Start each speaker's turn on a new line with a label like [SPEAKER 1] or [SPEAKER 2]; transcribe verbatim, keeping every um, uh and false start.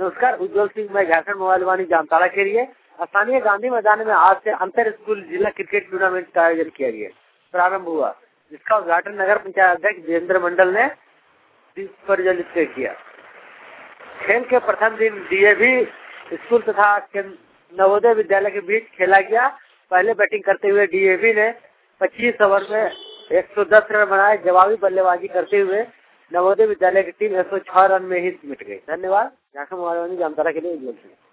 [SPEAKER 1] नमस्कार, उज्जवल सिंह, मैं झारखंड मोबाइल वाणी जामताड़ा के लिए स्थानीय गांधी मैदान में आज से अंतर स्कूल जिला क्रिकेट टूर्नामेंट का आयोजन किया गया प्रारंभ हुआ, जिसका उद्घाटन नगर पंचायत अध्यक्ष देवेंद्र मंडल ने प्रज्वलित किया। खेल के प्रथम दिन डीएवी स्कूल तथा नवोदय विद्यालय के बीच खेला गया। पहले बैटिंग करते हुए डीएवी ने पच्चीस ओवर में एक सौ दस रन बनाए। जवाबी बल्लेबाजी करते हुए नवोदय विद्यालय की टीम एक सौ छह रन में ही सिमट गई। धन्यवाद। झारखंड मोबाइल वाणी जामताड़ा के लिए।